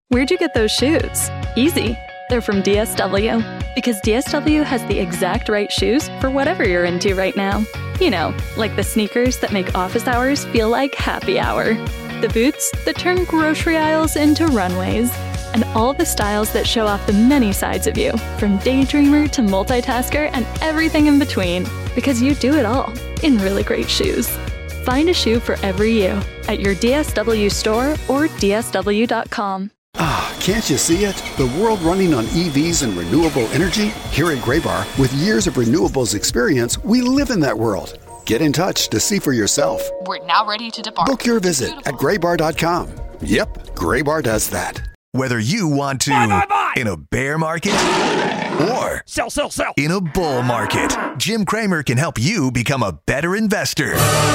Where'd you get those shoes? Easy. They're from DSW. Because DSW has the exact right shoes for whatever you're into right now. You know, like the sneakers that make office hours feel like happy hour. The boots that turn grocery aisles into runways. And all the styles that show off the many sides of you, from daydreamer to multitasker and everything in between. Because you do it all in really great shoes. Find a shoe for every you at your DSW store or DSW.com. Ah, can't you see it? The world running on EVs and renewable energy? Here at Graybar, with years of renewables experience, we live in that world. Get in touch to see for yourself. We're now ready to depart. Book your visit at graybar.com. Yep, Graybar does that. Whether you want to buy. In a bear market or Sell. in a bull market, Jim Cramer can help you become a better investor.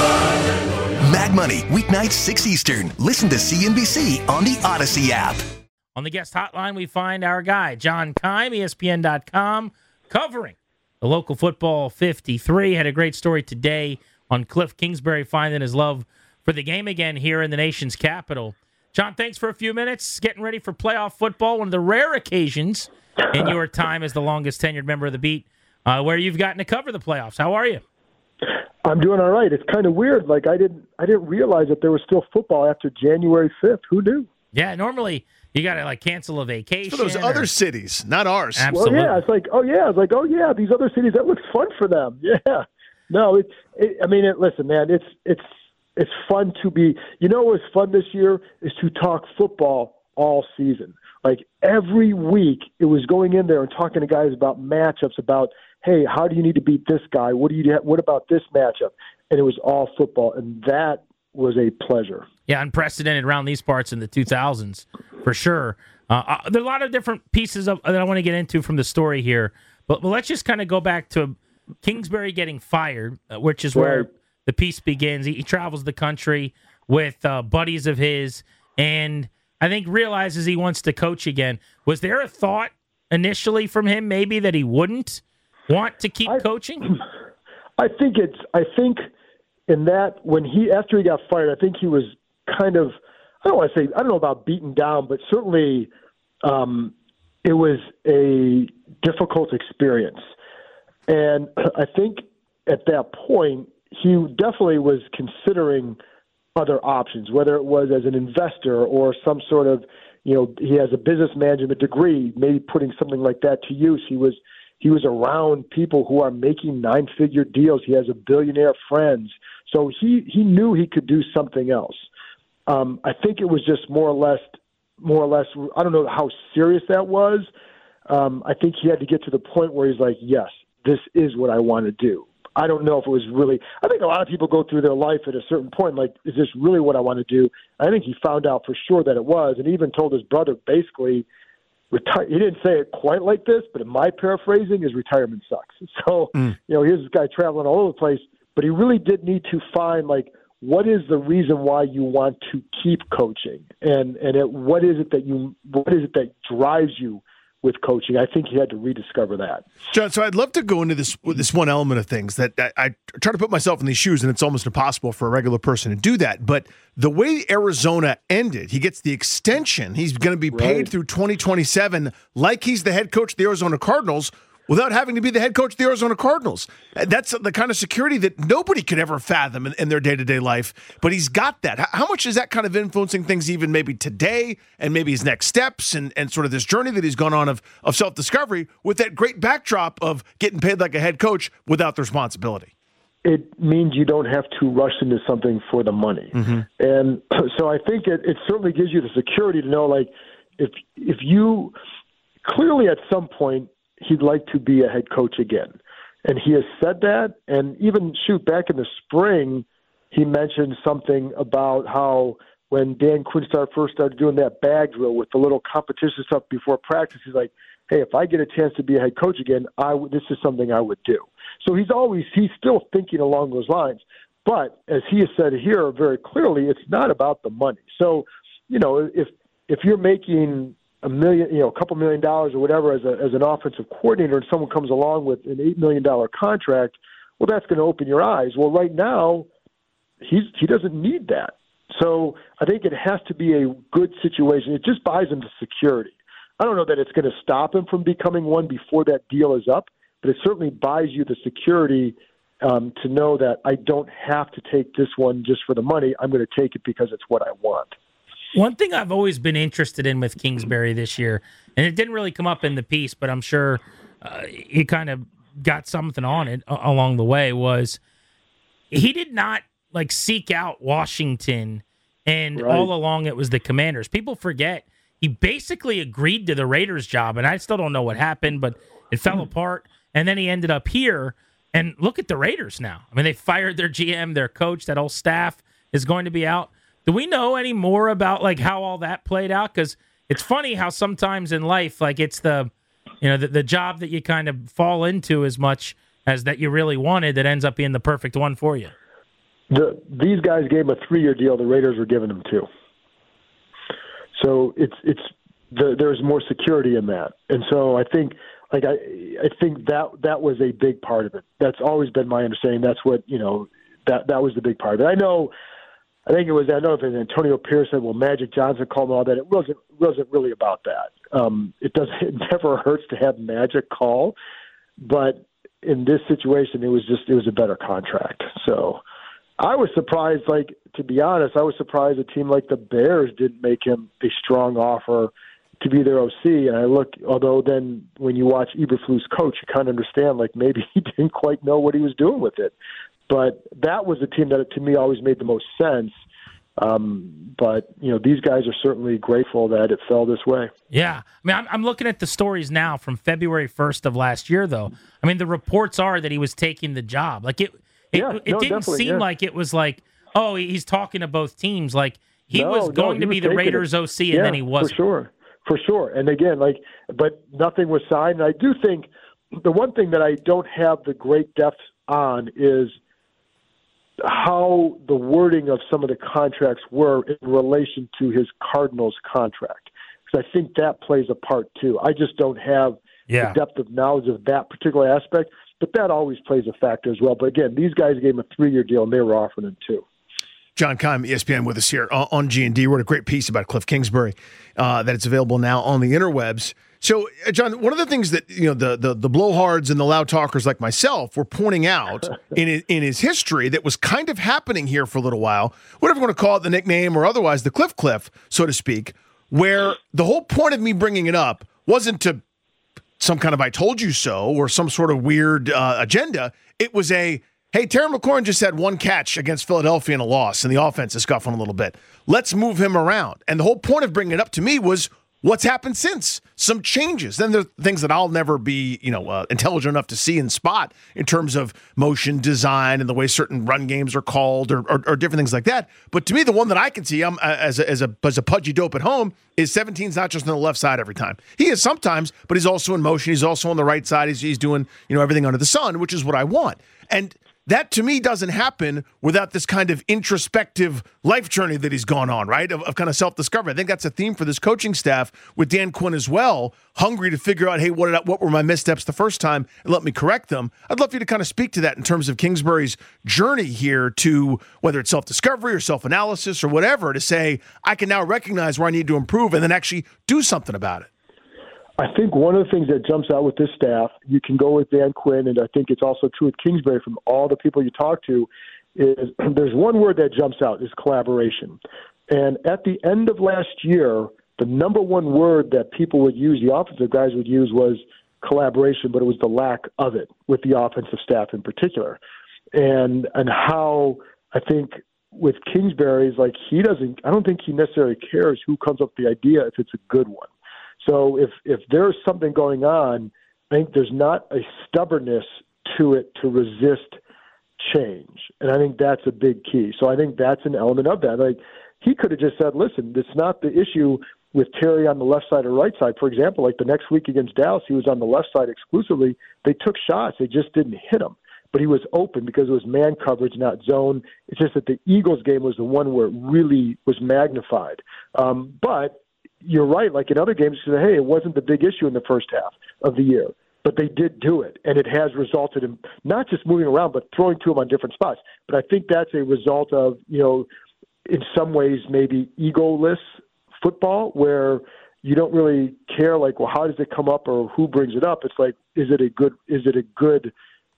Mad Money, weeknights 6 Eastern. Listen to CNBC on the Odyssey app. On the guest hotline, we find our guy, John Keim, ESPN.com, covering the local football 53. Had a great story today on Cliff Kingsbury finding his love for the game again here in the nation's capital. John, thanks for a few minutes. Getting ready for playoff football, one of the rare occasions in your time as the longest tenured member of the beat where you've gotten to cover the playoffs. How are you? I'm doing all right. It's kind of weird. Like I didn't realize that there was still football after January 5th. Who knew? Yeah, normally you got to cancel a vacation. For those other cities, not ours. Absolutely. Well, yeah, it's like, oh yeah, these other cities, that looks fun for them. Yeah. No, listen, man, it's fun to be. You know what's fun this year is to talk football all season. Like every week, it was going in there and talking to guys about matchups, about, hey, how do you need to beat this guy? What about this matchup? And it was all football, and that was a pleasure. Yeah, unprecedented around these parts in the 2000s, for sure. There are a lot of different pieces that I want to get into from the story here, but let's just kind of go back to Kingsbury getting fired, which is where the piece begins. He travels the country with buddies of his, and I think realizes he wants to coach again. Was there a thought initially from him maybe that he wouldn't want to keep coaching? I think in that after he got fired, I think he was kind of, I don't know about beaten down, but certainly it was a difficult experience. And I think at that point, he definitely was considering other options, whether it was as an investor or some sort of, he has a business management degree, maybe putting something like that to use. He was around people who are making 9-figure deals. He has a billionaire friends. So he knew he could do something else. I think it was just more or less, I don't know how serious that was. I think he had to get to the point where he's like, yes, this is what I want to do. I don't know if it was really – I think a lot of people go through their life at a certain point, like, is this really what I want to do? I think he found out for sure that it was, and he even told his brother basically he didn't say it quite like this, but in my paraphrasing, his retirement sucks. So, here's this guy traveling all over the place, but he really did need to find, like, what is the reason why you want to keep coaching? And what is it that drives you with coaching? I think he had to rediscover that. John, so I'd love to go into this one element of things that I try to put myself in these shoes, and it's almost impossible for a regular person to do that. But the way Arizona ended, he gets the extension. He's going to be paid through 2027 like he's the head coach of the Arizona Cardinals without having to be the head coach of the Arizona Cardinals. That's the kind of security that nobody could ever fathom in their day-to-day life, but he's got that. How much is that kind of influencing things even maybe today and maybe his next steps and sort of this journey that he's gone on of self-discovery with that great backdrop of getting paid like a head coach without the responsibility? It means you don't have to rush into something for the money. Mm-hmm. And so I think it certainly gives you the security to know, like, if you clearly at some point he'd like to be a head coach again. And he has said that. And even, back in the spring, he mentioned something about how when Dan Quinstar first started doing that bag drill with the little competition stuff before practice, he's like, hey, if I get a chance to be a head coach again, this is something I would do. So he's still thinking along those lines. But as he has said here very clearly, it's not about the money. So, if you're making $1 million, a couple $1 million or whatever as an offensive coordinator, and someone comes along with an $8 million contract, well, that's going to open your eyes. Well, right now, he doesn't need that. So I think it has to be a good situation. It just buys him the security. I don't know that it's going to stop him from becoming one before that deal is up, but it certainly buys you the security to know that I don't have to take this one just for the money. I'm going to take it because it's what I want. One thing I've always been interested in with Kingsbury this year, and it didn't really come up in the piece, but I'm sure he kind of got something on it along the way, was he did not seek out Washington, and all along it was the Commanders. People forget he basically agreed to the Raiders job, and I still don't know what happened, but it fell apart, and then he ended up here. And look at the Raiders now. I mean, they fired their GM, their coach, that whole staff is going to be out. Do we know any more about how all that played out? Because it's funny how sometimes in life, it's the job that you kind of fall into as much as that you really wanted that ends up being the perfect one for you. These guys gave him a 3-year deal. The Raiders were giving him 2. So there's more security in that. And so I think I think that was a big part of it. That's always been my understanding. That's what that was the big part of it. I don't know if it was Antonio Pierce said, well, Magic Johnson called and all that. It wasn't really about that. It never hurts to have Magic call, but in this situation, it was a better contract. So I was surprised. To be honest, I was surprised a team like the Bears didn't make him a strong offer to be their OC. And although then when you watch Eberflus coach, you kind of understand, maybe he didn't quite know what he was doing with it. But that was the team that, to me, always made the most sense. But, these guys are certainly grateful that it fell this way. Yeah. I mean, I'm looking at the stories now from February 1st of last year, though. I mean, the reports are that he was taking the job. It didn't seem like it was he's talking to both teams. He was going to be the Raiders OC, and then he wasn't. For sure. And again, but nothing was signed. And I do think the one thing that I don't have the great depth on is how the wording of some of the contracts were in relation to his Cardinals contract. Because I think that plays a part too. I just don't have the depth of knowledge of that particular aspect, but that always plays a factor as well. But again, these guys gave him a 3-year deal, and they were offering him 2. John Keim, ESPN, with us here on G&D. Wrote a great piece about Cliff Kingsbury that it's available now on the interwebs. So, John, one of the things that the blowhards and the loud talkers like myself were pointing out in his history that was kind of happening here for a little while, whatever you want to call it, the nickname or otherwise, the Cliff, so to speak, where the whole point of me bringing it up wasn't to some kind of I told you so or some sort of weird agenda. It was hey, Terry McLaurin just had 1 catch against Philadelphia in a loss, and the offense is scuffling a little bit. Let's move him around. And the whole point of bringing it up to me was what's happened since. Some changes. Then there's things that I'll never be, intelligent enough to see and spot in terms of motion design and the way certain run games are called or different things like that. But to me, the one that I can see, as a pudgy dope at home, is 17's not just on the left side every time. He is sometimes, but he's also in motion. He's also on the right side. He's doing, everything under the sun, which is what I want. And that, to me, doesn't happen without this kind of introspective life journey that he's gone on, right, of kind of self-discovery. I think that's a theme for this coaching staff with Dan Quinn as well, hungry to figure out, hey, what were my missteps the first time, and let me correct them. I'd love for you to kind of speak to that in terms of Kingsbury's journey here to whether it's self-discovery or self-analysis or whatever, to say, I can now recognize where I need to improve and then actually do something about it. I think one of the things that jumps out with this staff, you can go with Dan Quinn, and I think it's also true with Kingsbury from all the people you talk to, is there's one word that jumps out, is collaboration. And at the end of last year, the number one word that people would use, the offensive guys would use, was collaboration, but it was the lack of it with the offensive staff in particular. And how I think with Kingsbury is I don't think he necessarily cares who comes up with the idea if it's a good one. So if there's something going on, I think there's not a stubbornness to it to resist change. And I think that's a big key. So I think that's an element of that. He could have just said, listen, it's not the issue with Terry on the left side or right side. For example, the next week against Dallas, he was on the left side exclusively. They took shots. They just didn't hit him. But he was open because it was man coverage, not zone. It's just that the Eagles game was the one where it really was magnified. But you're right. In other games, you say, hey, it wasn't the big issue in the first half of the year, but they did do it, and it has resulted in not just moving around, but throwing to him on different spots. But I think that's a result of, in some ways, maybe egoless football where you don't really care, like, well, how does it come up or who brings it up? It's like, is it a good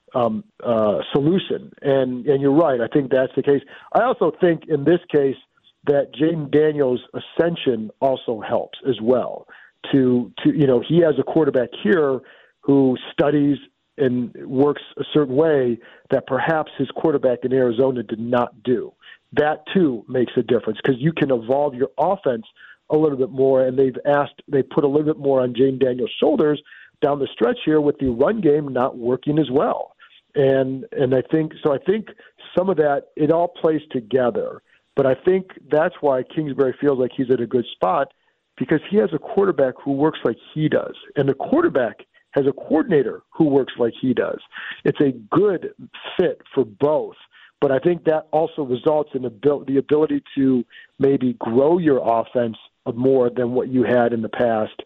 solution? And you're right. I think that's the case. I also think in this case that Jayden Daniels' ascension also helps as well. To he has a quarterback here who studies and works a certain way that perhaps his quarterback in Arizona did not do. That too makes a difference because you can evolve your offense a little bit more, and they put a little bit more on Jayden Daniels' shoulders down the stretch here with the run game not working as well. And I think some of that, it all plays together. But I think that's why Kingsbury feels like he's at a good spot, because he has a quarterback who works like he does. And the quarterback has a coordinator who works like he does. It's a good fit for both. But I think that also results in the ability to maybe grow your offense more than what you had in the past.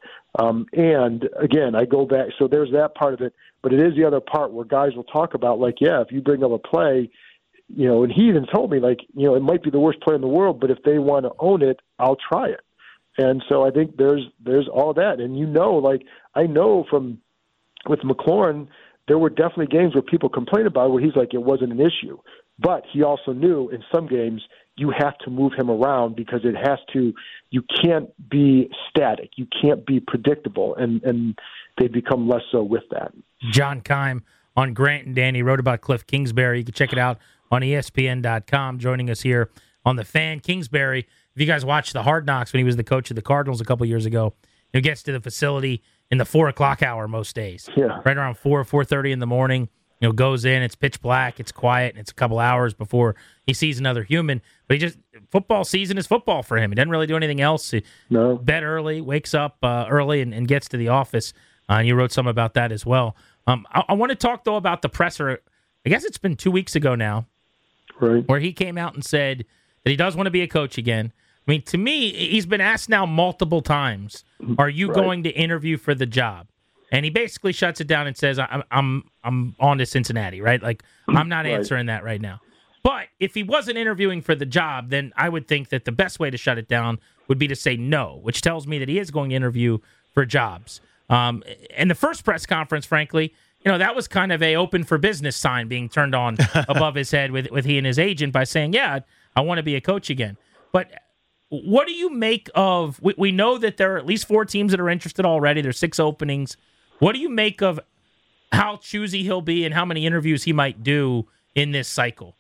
And again, I go back. So there's that part of it. But it is the other part where guys will talk about, like, yeah, if you bring up a play, and he even told me, like, it might be the worst play in the world, but if they want to own it, I'll try it. And so I think there's all that. And like, I know with McLaurin, there were definitely games where people complained about it where he's like, it wasn't an issue. But he also knew in some games you have to move him around because you can't be static. You can't be predictable. And they become less so with that. John Keim on Grant and Danny wrote about Cliff Kingsbury. You can check it out on ESPN.com. Joining us here on The Fan. Kingsbury, if you guys watched the Hard Knocks when he was the coach of the Cardinals a couple years ago, he gets to the facility in the 4 o'clock hour most days. Yeah. Right around 4:30 in the morning. Goes in, it's pitch black, it's quiet, and it's a couple hours before he sees another human. But football season is football for him. He doesn't really do anything else. He bed early, wakes up early, and gets to the office. And you wrote some about that as well. I want to talk, though, about the presser. I guess it's been 2 weeks ago now, right, where he came out and said that he does want to be a coach again. I mean, to me, he's been asked now multiple times, are you going to interview for the job? And he basically shuts it down and says, I'm on to Cincinnati, right? Like, I'm not answering that right now. But if he wasn't interviewing for the job, then I would think that the best way to shut it down would be to say no, which tells me that he is going to interview for jobs. And the first press conference, frankly, that was kind of a open for business sign being turned on above his head with he and his agent by saying, yeah, I want to be a coach again. But what do you make of, we know that there are at least 4 teams that are interested already. There's 6 openings. What do you make of how choosy he'll be and how many interviews he might do in this cycle?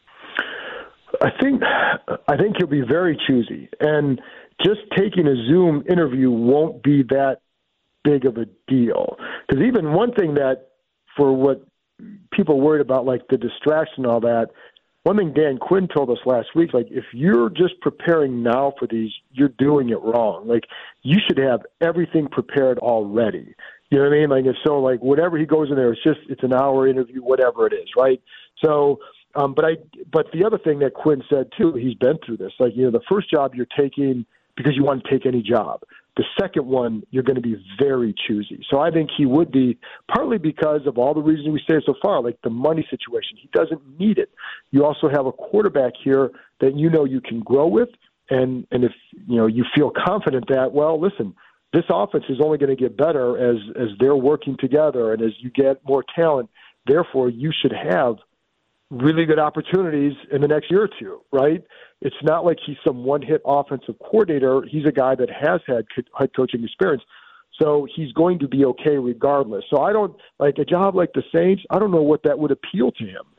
I think he'll be very choosy. And just taking a Zoom interview won't be that big of a deal. Because even one thing that, for what people worried about, like the distraction and all that, one thing Dan Quinn told us last week, like, if you're just preparing now for these, you're doing it wrong. Like, you should have everything prepared already. You know what I mean? Like, so, like, whatever he goes in there, it's an hour interview, whatever it is, right? So, but the other thing that Quinn said too, he's been through this. Like, the first job you're taking because you want to take any job. The second one, you're going to be very choosy. So I think he would be, partly because of all the reasons we say so far, like the money situation. He doesn't need it. You also have a quarterback here that you can grow with, and if you feel confident that, well, listen, this offense is only going to get better as they're working together and as you get more talent. Therefore, you should have really good opportunities in the next year or two, right? It's not like he's some one-hit offensive coordinator. He's a guy that has had head coaching experience. So he's going to be okay regardless. So I don't, like a job like the Saints, I don't know what that would appeal to him.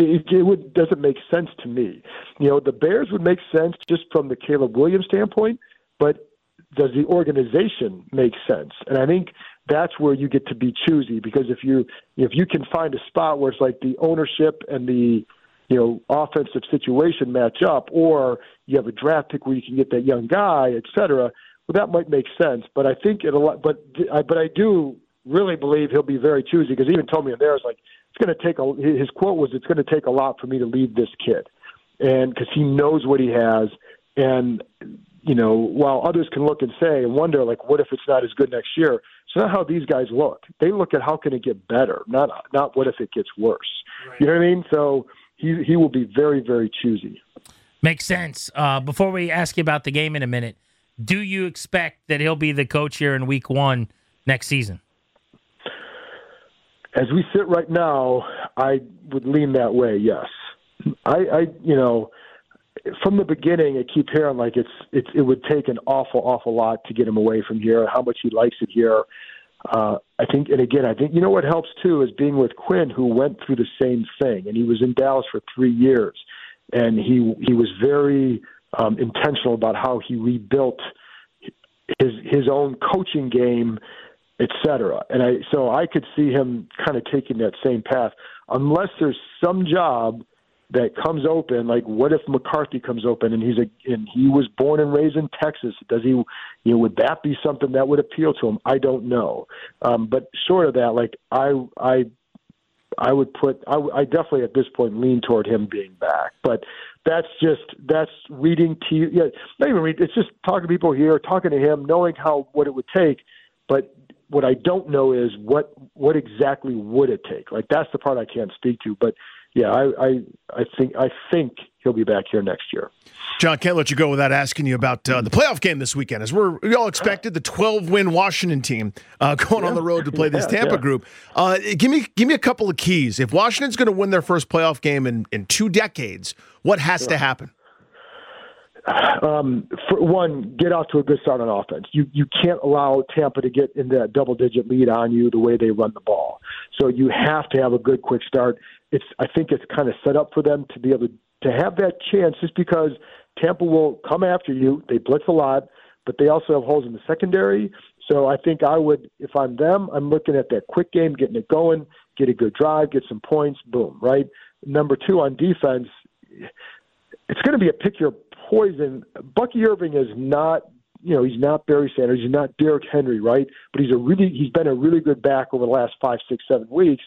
It doesn't make sense to me. The Bears would make sense just from the Caleb Williams standpoint, but does the organization make sense? And I think that's where you get to be choosy, because if you can find a spot where it's like the ownership and the offensive situation match up, or you have a draft pick where you can get that young guy, et cetera, well, that might make sense. But I think but I do really believe he'll be very choosy, because he even told me in there, it's like, it's going to take his quote was, it's going to take a lot for me to leave this kid, and because he knows what he has. And while others can look and say and wonder, like, what if it's not as good next year? It's not how these guys look. They look at how can it get better, not what if it gets worse. Right. You know what I mean? So he will be very, very choosy. Makes sense. Before we ask you about the game in a minute, do you expect that he'll be the coach here in week 1 next season? As we sit right now, I would lean that way, yes. I from the beginning, I keep hearing like it would take an awful lot to get him away from here, how much he likes it here. I think you know what helps too is being with Quinn, who went through the same thing, and he was in Dallas for 3 years, and he was very intentional about how he rebuilt his own coaching game, etc. And I could see him kind of taking that same path, unless there's some job that comes open. Like, what if McCarthy comes open and he was born and raised in Texas? Does he, would that be something that would appeal to him? I don't know. But short of that, like I definitely at this point lean toward him being back. But that's reading to you. Yeah, not even read. It's just talking to people here, talking to him, knowing what it would take. But what I don't know is what exactly would it take. Like, that's the part I can't speak to. But yeah, I think he'll be back here next year. John, can't let you go without asking you about the playoff game this weekend. As we all expected, the 12-win Washington team going on the road to play this Tampa group. Give me a couple of keys. If Washington's going to win their first playoff game in 2 decades, what has to happen? For one, get off to a good start on offense. You can't allow Tampa to get into that double-digit lead on you the way they run the ball. So you have to have a good, quick start. I think it's kind of set up for them to be able to have that chance, just because Tampa will come after you. They blitz a lot, but they also have holes in the secondary. So I think if I'm them, I'm looking at that quick game, getting it going, get a good drive, get some points, boom, right? Number 2 on defense, it's going to be a pick your poison. Bucky Irving is not, he's not Barry Sanders, he's not Derrick Henry, right? But he's been a really good back over the last 5, 6, 7 weeks.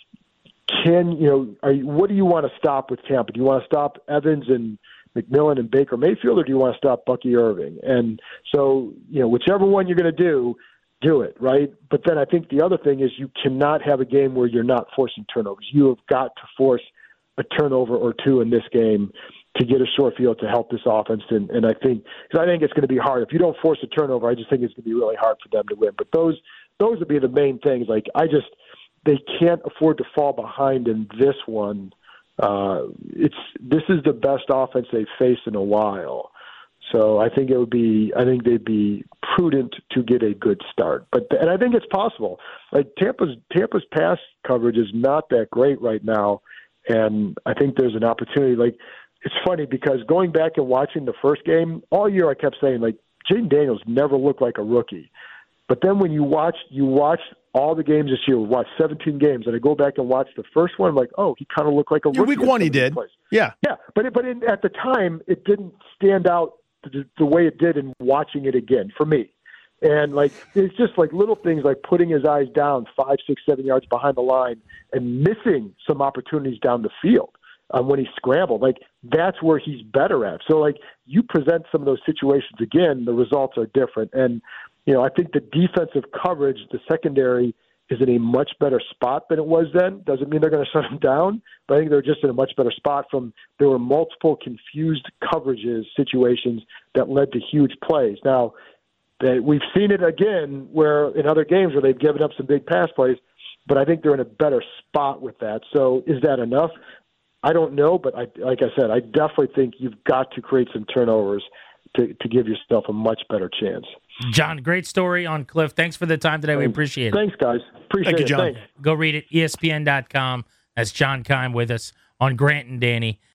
What do you want to stop with Tampa? Do you want to stop Evans and McMillan and Baker Mayfield, or do you want to stop Bucky Irving? And so, whichever one you're going to do it, right? But then I think the other thing is you cannot have a game where you're not forcing turnovers. You have got to force a turnover or 2 in this game to get a short field to help this offense. And I think it's going to be hard. If you don't force a turnover, I just think it's going to be really hard for them to win. But those would be the main things. Like, they can't afford to fall behind in this one. This is the best offense they've faced in a while. So I think they'd be prudent to get a good start. And I think it's possible. Like, Tampa's pass coverage is not that great right now. And I think there's an opportunity. Like, it's funny because going back and watching the first game all year, I kept saying, like, Jaden Daniels never looked like a rookie. But then when you watch all the games this year, we watched 17 games, and I go back and watch the first one, I'm like, oh, he kind of looked like a rookie. Week 1 he did. Yeah. Yeah, but at the time, it didn't stand out the way it did in watching it again for me. And, like, it's just like little things like putting his eyes down 5, 6, 7 yards behind the line and missing some opportunities down the field when he scrambled. Like, that's where he's better at. So, like, you present some of those situations again, the results are different. And, I think the defensive coverage, the secondary, is in a much better spot than it was then. Doesn't mean they're going to shut him down, but I think they're just in a much better spot there were multiple confused coverages situations that led to huge plays. Now, we've seen it again where in other games where they've given up some big pass plays, but I think they're in a better spot with that. So is that enough? I don't know, but like I said, I definitely think you've got to create some turnovers to give yourself a much better chance. John, great story on Cliff. Thanks for the time today. We appreciate it. Thanks, guys. Appreciate it, John. Thanks. Go read it, ESPN.com. That's John Keim with us on Grant and Danny.